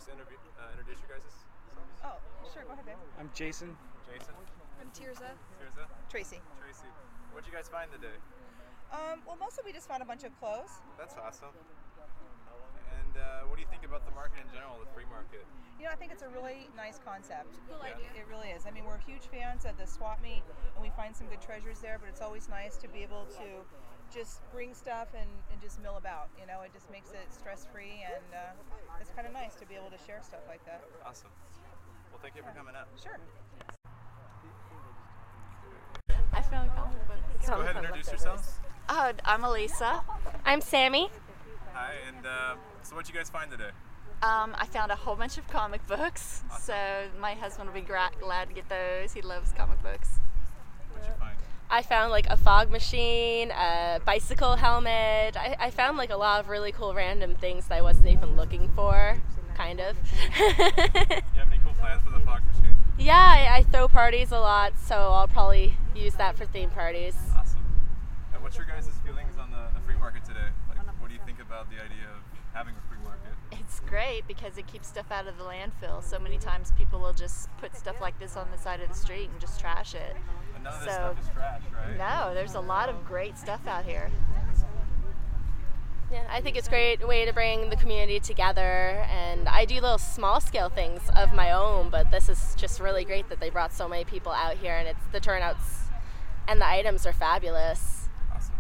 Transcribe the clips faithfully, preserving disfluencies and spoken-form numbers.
interview, uh, introduce your guys' selves? Oh, sure. Go ahead, babe. I'm Jason. Jason? I'm Tirza. Tirza? Tracy. Tracy. What'd you guys find today? Um, well, mostly we just found a bunch of clothes. That's awesome. And uh, what do you think about the market in general, the free market? You know, I think it's a really nice concept. Cool Yeah. idea. It really is. I mean, we're huge fans of the swap meet, and we find some good treasures there, but it's always nice to be able to just bring stuff and, and just mill about. You know, it just makes it stress-free, and uh, it's kind of nice to be able to share stuff like that. Awesome. Well, thank you for coming out. Sure. I found comic books. Go ahead and introduce yourselves. Uh, I'm Elisa. I'm Sammy. Hi, and uh, so what'd you guys find today? Um, I found a whole bunch of comic books, Awesome. so my husband will be gra- glad to get those. He loves comic books. What'd you find? I found like a fog machine, a bicycle helmet. I, I found like a lot of really cool random things that I wasn't even looking for, kind of. You have any cool plans for the fog machine? Yeah, I, I throw parties a lot, so I'll probably use that for theme parties. Awesome. And what's your guys' feelings on the, the free market today? Like, what do you think about the idea of having a free market? It's great because it keeps stuff out of the landfill. So many times people will just put stuff like this on the side of the street and just trash it. And none of this So- stuff is trash, right? No, there's a lot of great stuff out here. Yeah, I think it's a great way to bring the community together, and I do little small scale things of my own, but this is just really great that they brought so many people out here, and it's the turnouts and the items are fabulous. Awesome.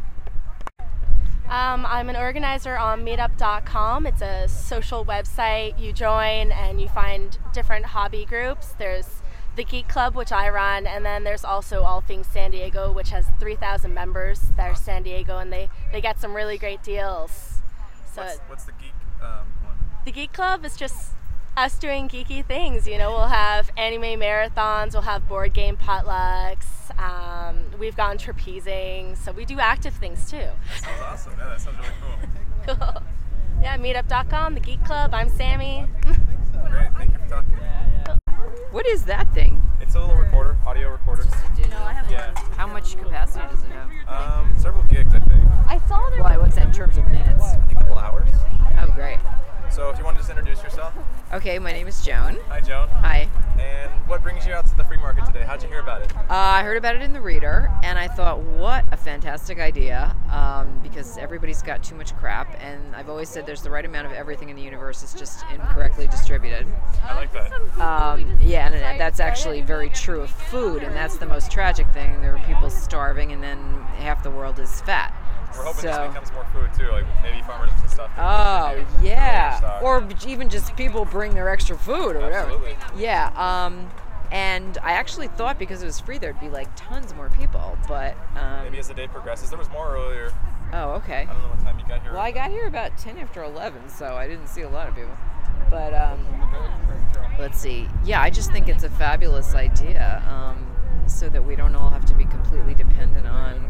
Um, I'm an organizer on meetup dot com. It's a social website. You join and you find different hobby groups. There's the Geek Club, which I run, and then there's also All Things San Diego, which has three thousand members that are San Diego, and they, they get some really great deals. So What's, what's the geek um, one? the Geek Club is just us doing geeky things. You know, we'll have anime marathons, we'll have board game potlucks, um, we've gone trapezing, so we do active things too. That sounds awesome. Yeah, that sounds really cool. Cool. Yeah, meetup dot com, the Geek Club. I'm Sammy. Great. Thank you for talking to me. What is that thing? It's a little recorder, audio recorder. No, I have Yeah. How much capacity does it have? Um, several gigs, I think. I saw that. Why? What's that in terms of minutes? I think a couple hours. Oh, great. So if you want to just introduce yourself. Okay, my name is Joan. Hi, Joan. Hi. And what brings you out to the free market today? How'd you hear about it? Uh, I heard about it in the Reader, and I thought, what a fantastic idea, um, because everybody's got too much crap, and I've always said there's the right amount of everything in the universe. It's just incorrectly distributed. I like that. Um, yeah, and that's actually very true of food, and that's the most tragic thing. There are people starving, and then half the world is fat. We're hoping so, this becomes more food too, like maybe farmers and stuff. can Oh, contribute to yeah. our stock. Or even just people bring their extra food or whatever. Absolutely. Yeah. Um, and I actually thought because it was free there'd be like tons more people, but um, Maybe as the day progresses. There was more earlier. oh, okay. I don't know what time you got here. Well, I got here about ten after eleven, so I didn't see a lot of people. But um, let's see. Yeah, I just think it's a fabulous idea, um, so that we don't all have to be completely dependent on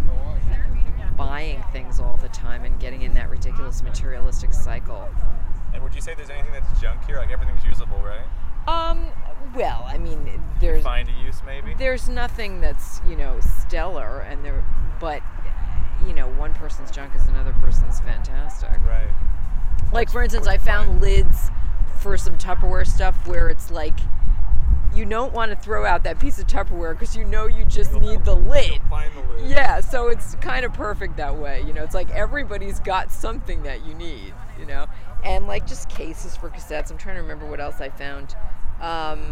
buying things all the time and getting in that ridiculous materialistic cycle. And would you say there's anything that's junk here? Like everything's usable, right? Um, well, I mean, there's Find a use, maybe. there's nothing that's, you know, stellar, and there, but you know, one person's junk is another person's fantastic. Right. Like, for instance, I What'd you found find? lids for some Tupperware stuff where it's like, you don't want to throw out that piece of Tupperware because you know you just need the lid. Find the lid. Yeah, so it's kind of perfect that way. You know, it's like everybody's got something that you need, you know? And like just cases for cassettes. I'm trying to remember what else I found. Um,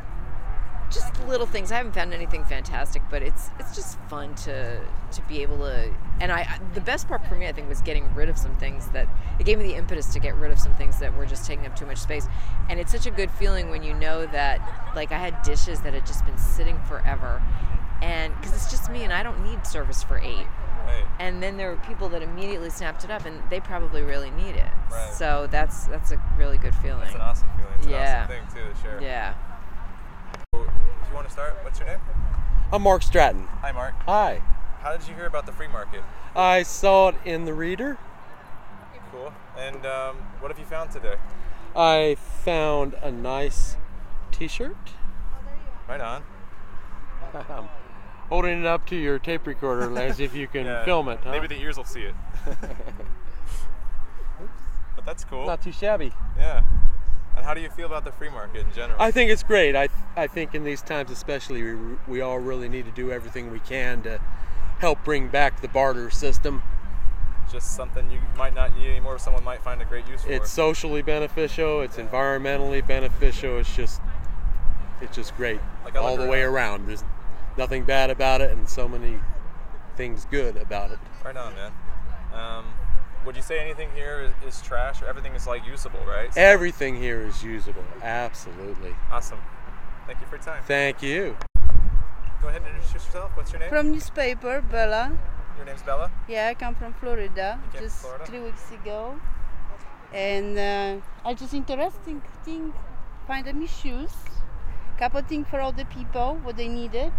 just little things. I haven't found anything fantastic, but it's it's just fun to to be able to. And I, I the best part for me, I think, was getting rid of some things that it gave me the impetus to get rid of some things that were just taking up too much space. And it's such a good feeling when you know that, like, I had dishes that had just been sitting forever, and because it's just me and I don't need service for eight. Right. And then there were people that immediately snapped it up, and they probably really need it. Right. So that's that's a really good feeling. That's an awesome feeling. It's Yeah. an awesome thing too to share. Yeah. So, if you want to start, what's your name? I'm Mark Stratton. Hi, Mark. Hi. How did you hear about the free market? I saw it in the Reader. Cool. And um, what have you found today? I found a nice t-shirt. Right on. I'm holding it up to your tape recorder as if you can Yeah, film it. Huh? Maybe the ears will see it. But that's cool. Not too shabby. Yeah. And how do you feel about the free market in general? I think it's great. I I think in these times especially, we, we all really need to do everything we can to help bring back the barter system. Just something you might not need anymore, someone might find a great use for. It's socially beneficial, it's environmentally beneficial, it's just it's just great Like I all look the way around. around. There's nothing bad about it and so many things good about it. Right on, man. Um, would you say anything here is, is trash, or everything is like usable, right? So- Everything here is usable, absolutely. Awesome. Thank you for your time. Thank you. Go ahead and introduce yourself. What's your name? From newspaper, Bella. Your name's Bella? Yeah, I come from Florida, You came from just Florida? three weeks ago. And uh, I just interesting thing, find me shoes, couple things for all the people, what they needed.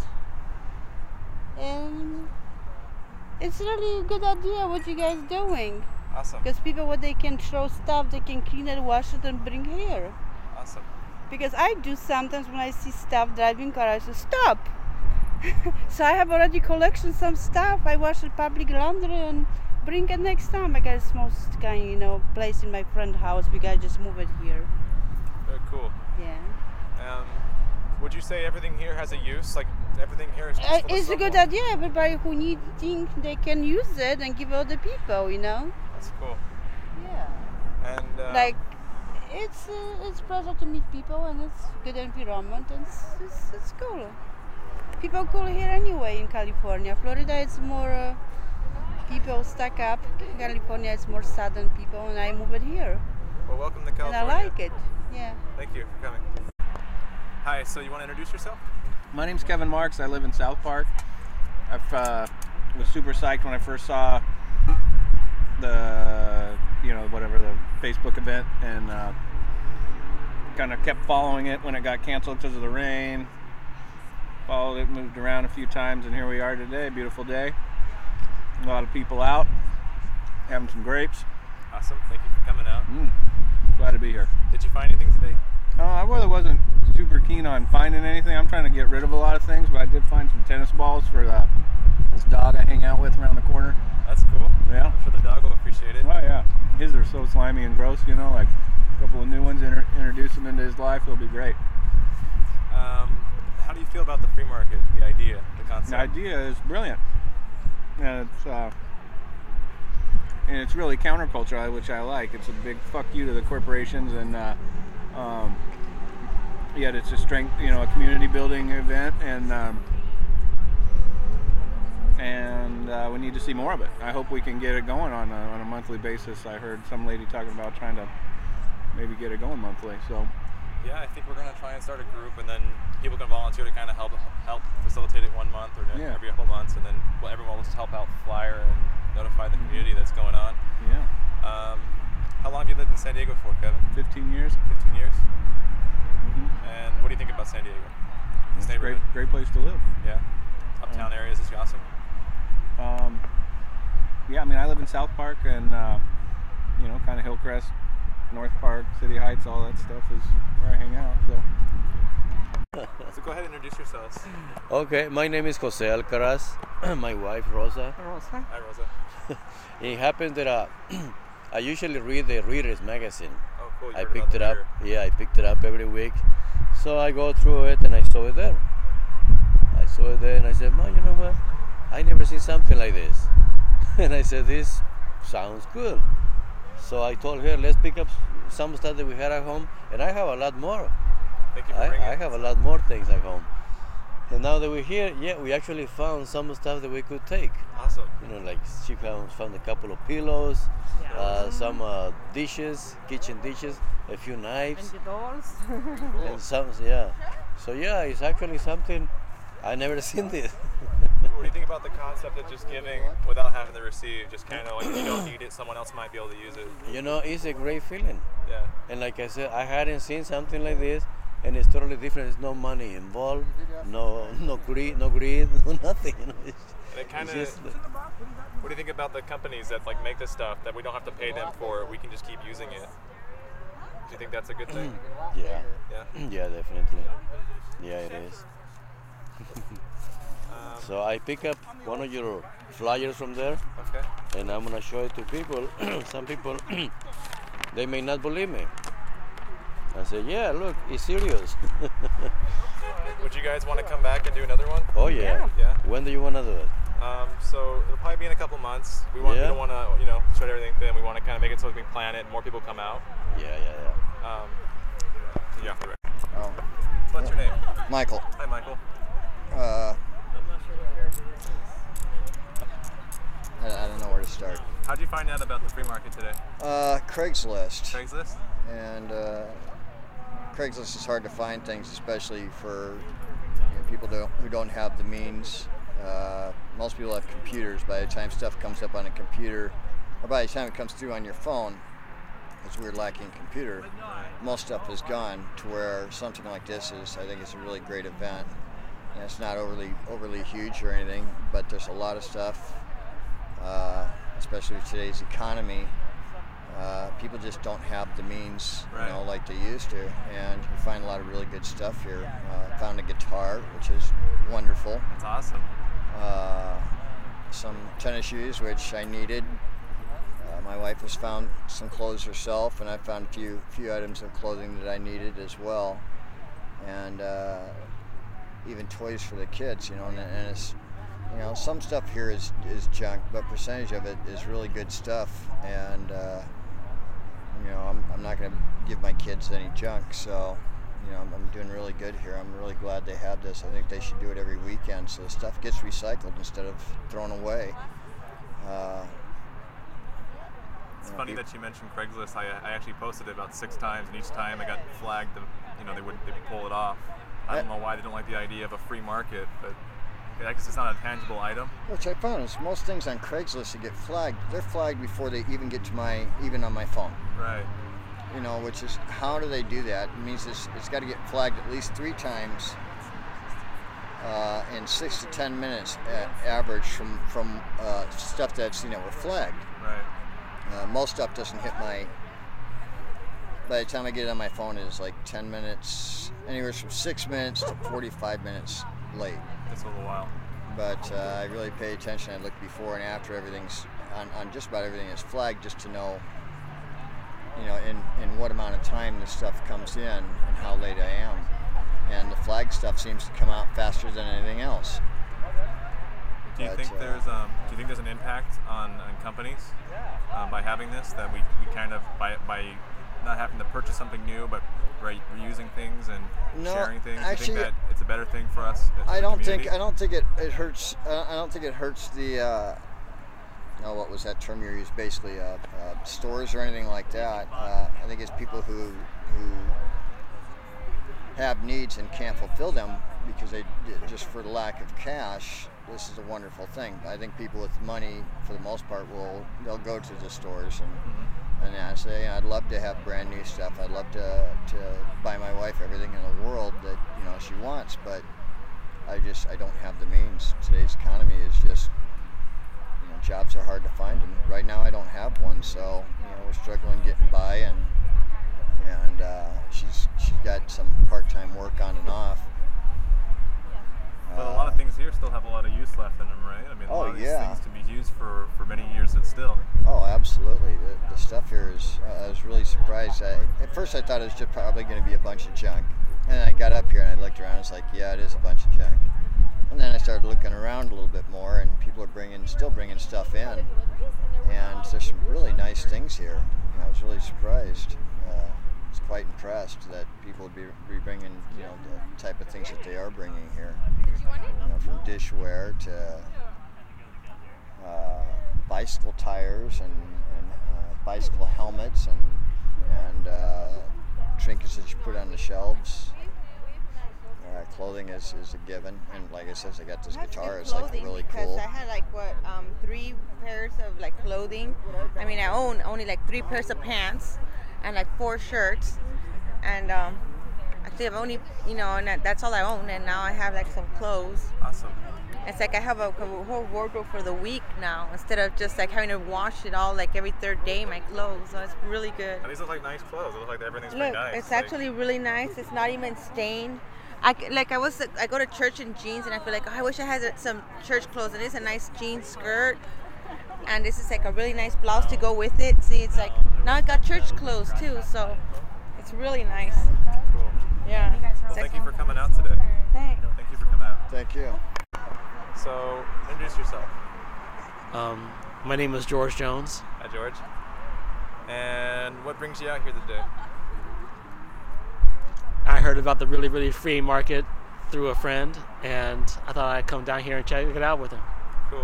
And it's really a good idea what you guys doing. Awesome. Because people, what they can throw stuff, they can clean it, wash it, and bring here. Awesome. Because I do sometimes when I see stuff driving car, I say stop. So I have already collection some stuff. I wash it public laundry and bring it next time. I got a small kind, you know, place in my friend house. We gotta just move it here. Very cool. Yeah. Um, would you say everything here has a use? Like everything here is Uh, useful to it's a good someone? idea. Everybody who need things, they can use it and give other people. You know. That's cool. Yeah. And uh, Like, it's uh, it's pleasure to meet people and it's good environment and it's it's, it's cool. People cool here anyway in California. Florida it's more uh, people stuck up. California it's more southern people, and I move it here, well, welcome to and California. I like it. Yeah. Thank you for coming. Hi. So you want to introduce yourself? My name's Kevin Marks. I live in South Park. I uh, was super psyched when I first saw the, you know, whatever, the Facebook event, and uh, kind of kept following it when it got canceled because of the rain. Followed it, moved around a few times, and here we are today. Beautiful day. A lot of people out having some grapes. Awesome. Thank you for coming out. Mm, glad to be here. Did you find anything today? Uh, I really wasn't super keen on finding anything. I'm trying to get rid of a lot of things, but I did find some tennis balls for the, this dog I hang out with around the corner. That's cool. Yeah. I'm sure the dog will appreciate it. Oh yeah, his are so slimy and gross, you know, like a couple of new ones, inter introduce him into his life, it'll be great. Um, how do you feel about the free market, the idea, the concept? The idea is brilliant. And it's, uh, and it's really counterculture, which I like. It's a big fuck you to the corporations, and uh, um, yet it's a strength, you know, a community building event, and um, and uh, we need to see more of it. I hope we can get it going on a, on a monthly basis. I heard some lady talking about trying to maybe get it going monthly. So Yeah, I think we're gonna try and start a group, and then people can volunteer to kind of help help facilitate it one month or Yeah. every couple months, and then well, everyone will just help out flyer and notify the community that's going on. yeah, Um, how long have you lived in San Diego for, Kevin? fifteen years. Fifteen years. Mm-hmm. And what do you think about San Diego? This It's a great, neighborhood? great place to live. Yeah. Uptown areas is awesome. Um, yeah, I mean, I live in South Park, and uh, you know, kind of Hillcrest, North Park, City Heights, all that stuff is where I hang out. So So go ahead and introduce yourselves. Okay, my name is Jose Alcaraz, my wife Rosa. Rosa. Hi, Rosa. It happens that uh, I usually read the Reader's Magazine. Oh, cool. You I heard about picked the it up. Reader. Yeah, I picked it up every week. So I go through it and I saw it there. I saw it there and I said, "Man, you know what? I never seen something like this." And I said, "This sounds good." So I told her, "Let's pick up some stuff that we had at home," and I have a lot more. Thank you for I, bringing I it. have a lot more things at home. And now that we're here, yeah, we actually found some stuff that we could take. Awesome. You know, like she found, found a couple of pillows, uh, some uh, dishes, kitchen dishes, a few knives, dolls. Cool. and some, yeah. So yeah, it's actually something I never seen this. What do you think about the concept of just giving without having to receive? Just kind of like you don't need it, someone else might be able to use it. You know, it's a great feeling. Yeah. And like I said, I hadn't seen something like this, and it's totally different. There's no money involved, no no greed, no greed, no nothing. You know, it's, And it kind it's of. just, What do you think about the companies that like make this stuff that we don't have to pay them for? We can just keep using it. Do you think that's a good thing? yeah, Yeah. yeah, definitely. Yeah, it is. Um, So I pick up one of your flyers from there, okay. and I'm gonna show it to people. Some people, they may not believe me. I said, yeah, look, it's serious. Would you guys want to come back and do another one? Oh yeah. Yeah. When do you want to do it? Um, so it'll probably be in a couple months. We want Yeah. we don't want to you know shut everything thin. We want to kind of make it so we can plan it and more people come out. Yeah, yeah, yeah. Um, yeah. Oh, What's your name? Michael. Hi, Michael. Uh, I, I don't know where to start. How did you find out about the free market today? Uh, Craigslist. Craigslist. And uh, Craigslist is hard to find things, especially for you know, people do, who don't have the means. Uh, most people have computers. By the time stuff comes up on a computer, or by the time it comes through on your phone, because we're lacking a computer, most stuff is gone. To where something like this is, I think it's a really great event. And it's not overly overly huge or anything, but there's a lot of stuff, uh, especially with today's economy. Uh, people just don't have the means, you know, like they used to, and you find a lot of really good stuff here. Uh, found a guitar, which is wonderful. That's awesome. Uh, some tennis shoes, which I needed. Uh, my wife has found some clothes herself, and I found a few few items of clothing that I needed as well, and uh, even toys for the kids. You know, and, and it's you know some stuff here is is junk, but percentage of it is really good stuff, and. Uh, You know, I'm, I'm not going to give my kids any junk, so, you know, I'm, I'm doing really good here. I'm really glad they have this. I think they should do it every weekend so the stuff gets recycled instead of thrown away. Uh, It's you know, funny peop- that you mentioned Craigslist. I, I actually posted it about six times, and each time I got flagged. To, you know, they would they would pull it off. I don't know why they don't like the idea of a free market, but I guess it's not a tangible item. Which I found is most things on Craigslist that get flagged, they're flagged before they even get to my, even on my phone. Right. You know, which is, how do they do that? It means it's, it's got to get flagged at least three times uh, in six to ten minutes at average from, from uh, stuff that I've seen that were flagged. Right. Uh, most stuff doesn't hit my, by the time I get it on my phone, it's like ten minutes, anywhere from six minutes to forty-five minutes late. It's a little while. But uh, I really pay attention. I look before and after everything's, on, on just about everything is flagged, just to know, you know, in, in what amount of time this stuff comes in and how late I am. And the flag stuff seems to come out faster than anything else. Do you But, think uh, there's um, do you think there's an impact on, on companies um, by having this, that we, we kind of by by not having to purchase something new, but re- reusing things and No, sharing things? actually, do you think that it's a better thing for us? as I a don't community? think I don't think it, it hurts. Uh, I don't think it hurts the. Uh, oh, what was that term you used? Basically, uh, uh, stores or anything like that. Uh, I think it's people who who have needs and can't fulfill them because they just for the lack of cash. This is a wonderful thing. I think people with money, for the most part, will they'll go to the stores and. Mm-hmm. And I say, I'd love to have brand new stuff. I'd love to to buy my wife everything in the world that you know she wants, but I just I don't have the means. Today's economy is just you know jobs are hard to find, and right now I don't have one. So you know we're struggling getting by, and and uh, she's she's got some part-time work on and off. But a lot of things here still have a lot of use left in them, right? I mean, a Oh, lot of these yeah. things can be used for, for many years and still. Oh, absolutely. The, the stuff here is, uh, I was really surprised. I, at first I thought it was just probably going to be a bunch of junk. And I got up here and I looked around and it's like, yeah, it is a bunch of junk. And then I started looking around a little bit more and people are bringing, still bringing stuff in. And there's some really nice things here. I was really surprised. Uh, I was quite impressed that people would be, be bringing, you know, the type of things that they are bringing here. You know, from dishware to uh, bicycle tires and, and uh, bicycle helmets and and uh, trinkets that you put on the shelves. Uh, clothing is, is a given, and like I said, I got this I have to guitar. get It's like clothing really because cool. I had like what um, three pairs of like clothing. I mean, I own only like three pairs of pants and like four shirts, and um, actually I've only you know, and that, that's all I own. And now I have like some clothes. Awesome. It's like I have a, a whole wardrobe for the week now instead of just like having to wash it all like every third day. My clothes, so it's really good. And these look like nice clothes. It looks like everything's Look, pretty nice. it's Like, actually really nice. It's not even stained. I c- like I was I go to church in jeans and I feel like oh, I wish I had some church clothes. And it's a nice jean skirt, and this is like a really nice blouse to go with it. See, it's like now I got church clothes too, so It's really nice. Cool. Yeah. Well, thank you for coming out today. Thanks. Thank you for coming out. Thank you. So, introduce yourself. Um, my name is George Jones. Hi, George. And what brings you out here today? I heard about the really, really free market through a friend, and I thought I'd come down here and check it out with him. Cool.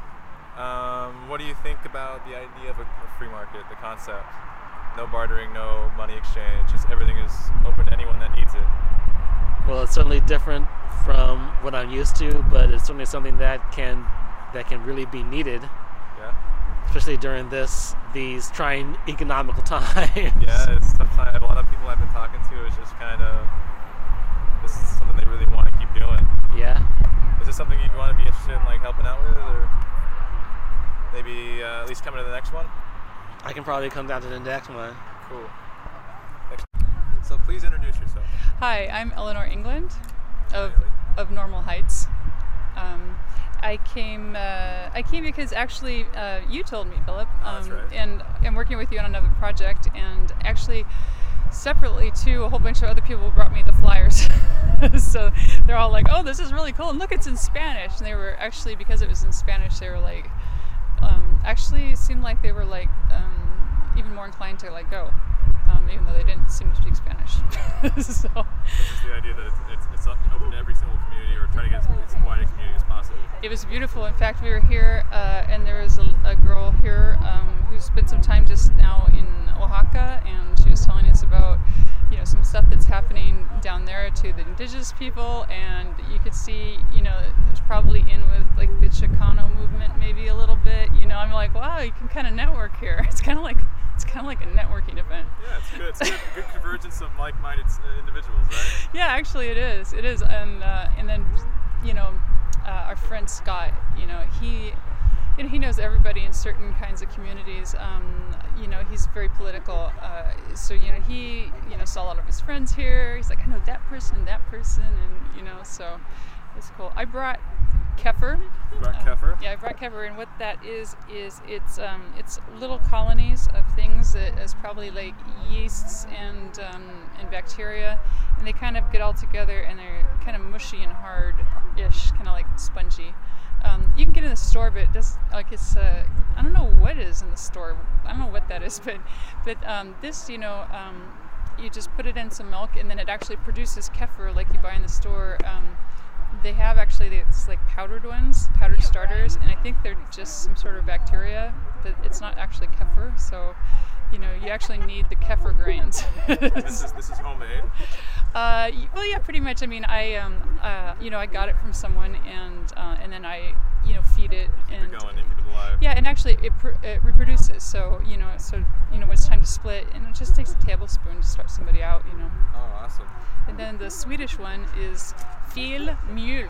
Um, what do you think about the idea of a, a free market, the concept? No bartering, no money exchange, just everything is open to anyone that needs it. Well, it's certainly different from what I'm used to, but it's certainly something that can that can really be needed. Yeah. Especially during this these trying economical times. Yeah, it's tough time. A lot of people I've been talking to is just kind of, this is something they really want to keep doing. Yeah. Is this something you'd want to be interested in, like helping out with, or maybe uh, at least coming to the next one? I can probably come down to the next one. Cool. So please introduce yourself. Hi, I'm Eleanor England of of Normal Heights. Um, I came uh, I came because actually uh, you told me, Philip, um, oh, that's right. and I'm working with you on another project, and actually separately too, a whole bunch of other people brought me the flyers. So they're all like, "Oh, this is really cool! And look, it's in Spanish." And they were actually, because it was in Spanish, they were like, um, actually it seemed like they were like um, even more inclined to like go. Um, even though they didn't seem to speak Spanish. So it's just the idea that it's, it's, it's open to every single community, or try to get as, as wide a community as possible. It was beautiful. In fact, we were here, uh, and there was a, a girl here um, who spent some time just now in Oaxaca, and she was telling us about, you know, some stuff that's happening down there to the indigenous people, and you could see, you know, it's probably in with like the Chicano movement maybe a little bit. You know, I'm like, wow, you can kind of network here. It's kind of like It's kind of like a networking event. Yeah, it's good. It's good, good convergence of like-minded uh, individuals, right? Yeah, actually, it is. It is, and uh, and then, you know, uh, our friend Scott, you know, he, you know, he knows everybody in certain kinds of communities. Um, you know, he's very political. Uh, so you know, he, you know, saw a lot of his friends here. He's like, I know that person, that person, and you know, so it's cool. I brought kefir. You brought uh, kefir? Yeah, I brought kefir, and what that is is it's um, it's little colonies of things that is probably like yeasts and um, and bacteria, and they kind of get all together, and they're kind of mushy and hard-ish, kind of like spongy. Um, you can get it in the store, but it does like it's uh, I don't know what it is in the store. I don't know what that is, but but um, this, you know. Um, you just put it in some milk, and then it actually produces kefir like you buy in the store. Um, They have actually, it's like powdered ones, powdered starters, and I think they're just some sort of bacteria, but it's not actually kefir. So, you know, you actually need the kefir grains. this is this is homemade. Uh, well, yeah, pretty much. I mean, I um, uh, you know, I got it from someone, and uh, and then I, you know, feed it keep and it going, and keep it alive. Yeah, and actually it, pr- it reproduces. So you know, so you know, when it's time to split, and it just takes a tablespoon to start somebody out. You know. Oh, awesome. And then the Swedish one is Fil Mjölk.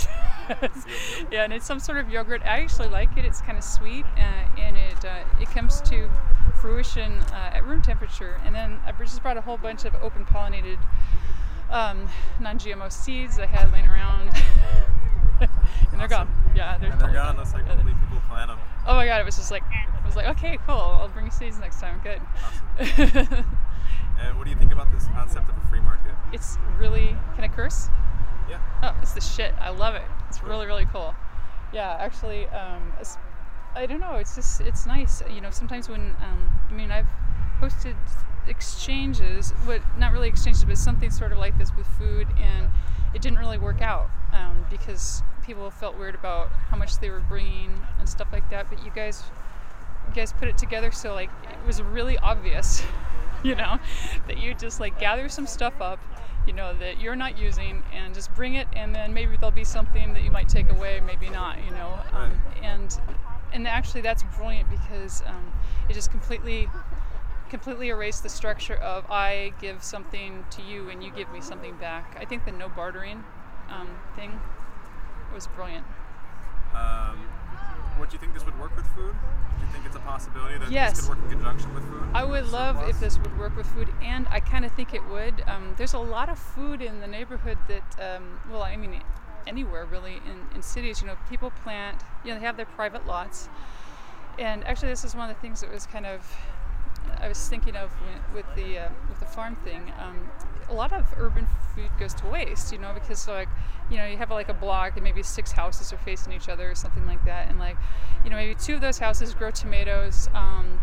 Yeah, and it's some sort of yogurt. I actually like it. It's kind of sweet, uh, and it uh, it comes to fruition uh, at room temperature. And then I just brought a whole bunch of open pollinated um, non-G M O seeds I had laying around. And they're awesome. gone. Yeah, they're, and they're totally gone. Looks like hopefully people plant them. Oh my god, it was just like, I was like, okay, cool. I'll bring you seeds next time. Good. Awesome. And what do you think about this concept of a free market? It's really, can I curse? Yeah. Oh, it's the shit. I love it. It's really, really cool. Yeah, actually, um, it's, I don't know. It's just, it's nice. You know, sometimes when, um, I mean, I've hosted exchanges, what, not really exchanges, but something sort of like this with food, and it didn't really work out um, because people felt weird about how much they were bringing and stuff like that. But you guys, you guys put it together so like it was really obvious. You know, that you just like gather some stuff up, you know, that you're not using, and just bring it, and then maybe there'll be something that you might take away, maybe not, you know. Um, and and actually that's brilliant because um, it just completely completely erased the structure of I give something to you and you give me something back. I think the no bartering um, thing was brilliant. Um, What, do you think this would work with food? Do you think it's a possibility that yes. this could work in conjunction with food? I would love surplus? if this would work with food, and I kind of think it would. Um, there's a lot of food in the neighborhood that, um, well, I mean, anywhere really in, in cities, you know, people plant, you know, they have their private lots. And actually this is one of the things that was kind of I was thinking of when, with the uh, with the farm thing. Um, a lot of urban food goes to waste, you know, because like, you know, you have like a block and maybe six houses are facing each other or something like that, and like, you know, maybe two of those houses grow tomatoes, um,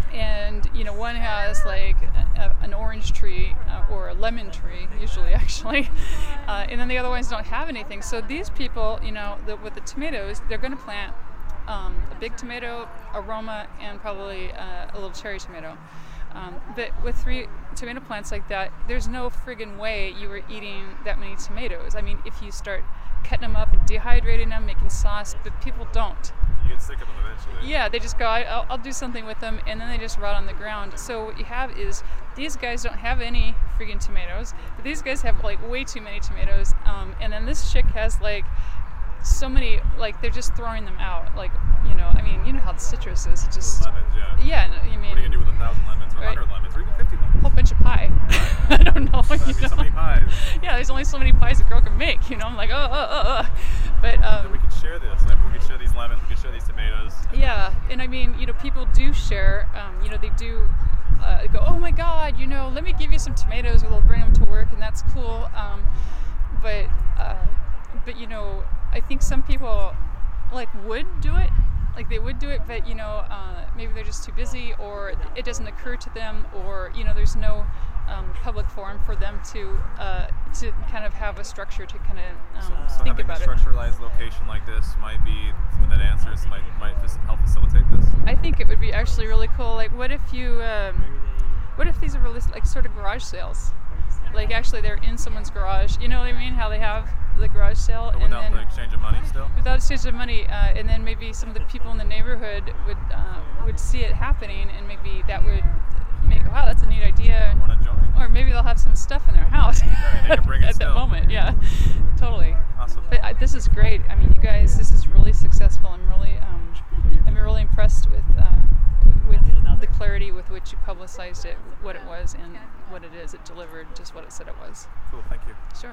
and you know, one has like a, a, an orange tree uh, or a lemon tree, usually actually, uh, and then the other ones don't have anything. So these people, you know, the, with the tomatoes, they're going to plant um, a big tomato, a Roma, and probably uh, a little cherry tomato. Um, but with three tomato plants like that, there's no friggin' way you were eating that many tomatoes. I mean, if you start cutting them up and dehydrating them, making sauce, but people don't. You get sick of them eventually. Yeah, they just go, I'll, I'll do something with them, and then they just rot on the ground. So what you have is, these guys don't have any friggin' tomatoes, but these guys have like way too many tomatoes, um, and then this chick has like so many, like they're just throwing them out. Like, you know, I mean, you know how the citrus is. It just lemons, yeah. Yeah, I mean, what are you gonna do with a thousand lemons, or a right? hundred lemons, or even fifty lemons? A whole bunch of pie. I don't know. Well, you I mean, know? so many pies. Yeah, there's only so many pies a girl can make. You know, I'm like, oh, oh, oh, oh. But um, then we could share this. Maybe we could share these lemons. We could share these tomatoes. yeah, and I mean, you know, people do share. Um, you know, they do. Uh, go, oh my God, you know, let me give you some tomatoes, or they'll bring them to work, and that's cool. Um, but uh, but you know, I think some people like would do it, like they would do it, but you know, uh, maybe they're just too busy, or it doesn't occur to them, or you know, there's no um, public forum for them to uh, to kind of have a structure to kind of um, so, so think having about a it. structuralized location like this might be something that answers might might help facilitate this. I think it would be actually really cool. Like, what if you, um, what if these are really like sort of garage sales? Like, actually, they're in someone's garage. You know what I mean? How they have the garage sale, But and without then the exchange of money still? without exchange of money, uh, and then maybe some of the people in the neighborhood would uh, would see it happening, and maybe that would make, wow, that's a neat idea. Want to join? Or maybe they'll have some stuff in their house Right, they can bring it at still. that moment. Yeah, totally. Awesome. But I, this is great. I mean, you guys, this is really successful. I'm really, um, I'm really impressed with uh, with the clarity with which you publicized it, what it was, and what it is. It delivered just what it said it was. Cool, thank you. Sure.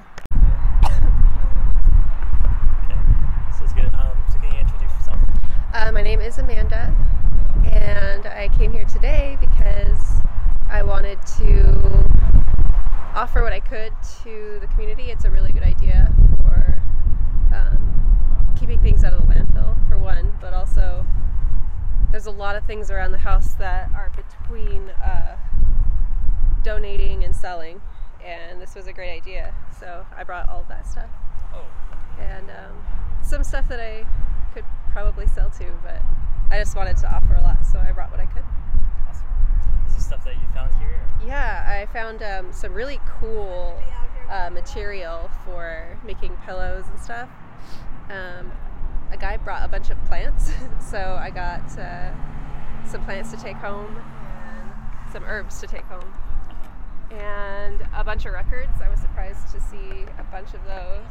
Okay, so it's good. Um, so can you introduce yourself? Uh, my name is Amanda, and I came here today because I wanted to offer what I could to the community. It's a really good idea for um, keeping things out of the landfill, for one, but also there's a lot of things around the house that are between uh, donating and selling, and this was a great idea, so I brought all of that stuff. Oh. And um, some stuff that I could probably sell too, but I just wanted to offer a lot, so I brought what I could. Awesome. Is this stuff that you found here? Or? Yeah, I found um, some really cool uh, material for making pillows and stuff. Um, a guy brought a bunch of plants, so I got uh, some plants to take home and some herbs to take home. And a bunch of records. I was surprised to see a bunch of those.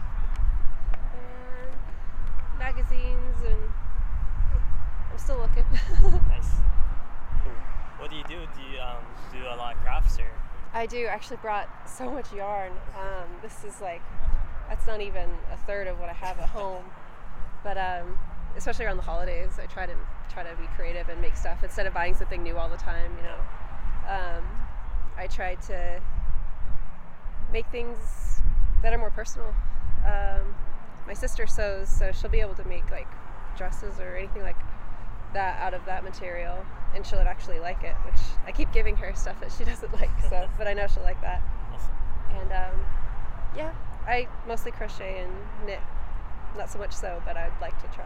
And magazines, and I'm still looking. Nice. Cool. What do you do? Do you um, do a lot of crafts, or? I do. Actually brought so much yarn. Um, this is like, that's not even a third of what I have at home. But um, especially around the holidays, I try to try to be creative and make stuff instead of buying something new all the time. You know, um, I try to make things that are more personal. Um, my sister sews, so she'll be able to make like dresses or anything like that out of that material, and she'll actually like it. Which I keep giving her stuff that she doesn't like, so but I know she'll like that. Awesome. And um, yeah, I mostly crochet and knit. Not so much sew, but I'd like to try.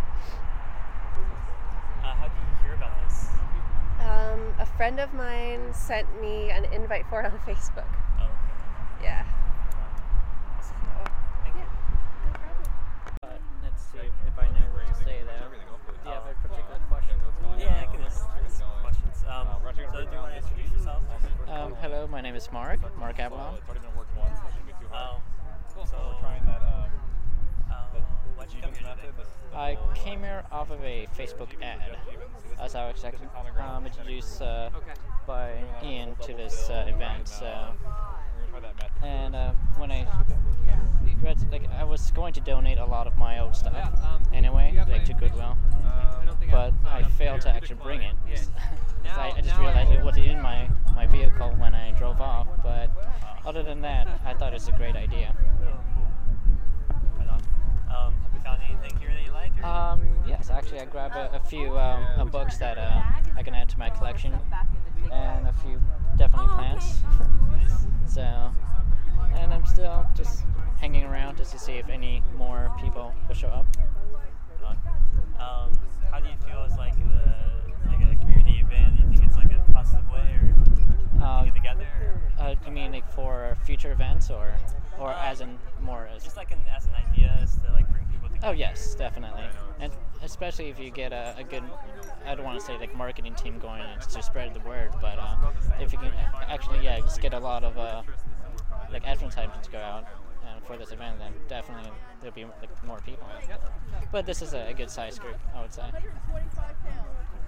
Uh, how did you hear about this? Um, a friend of mine sent me an invite for it on Facebook. Oh, okay. Yeah. Awesome. So, Thank yeah, you. no problem. Uh, let's see if I know where to say that. Do you have a particular question? Yeah, I can just ask questions. Um, so do you want to introduce yourself? Um, hello, my name is Mark, Mark Avalon. Um, so, um, um, why'd you come here today? I came here off of a Facebook ad, as I was actually um, introduced uh, by Ian to this uh, event. So, and uh, when I read, like, I was going to donate a lot of my old stuff anyway, like to Goodwill. but I failed to actually bring it. I, I just realized it wasn't in my, my vehicle when I drove off, but other than that, I thought it's a great idea. Um, have you found anything here that you liked? Um, yes, actually I grabbed a, a few um, uh, books that uh, I can add to my collection, and a few definitely plants. So, and I'm still just hanging around just to see if any more people will show up. Um, how do you feel as like a, like a community event? Do you think it's like a positive way, or Uh, get together? Or? Uh, you mean like for future events, or or Uh, as in more as just like an, as an idea, as to like bring people together? Oh yes, definitely, and especially if you get a, a good, I don't want to say like marketing team going to spread the word, but uh, if you can actually, yeah, just get a lot of uh, like advertising to go out uh, for this event, then definitely there'll be like more people. But this is a, a good size group, I would say.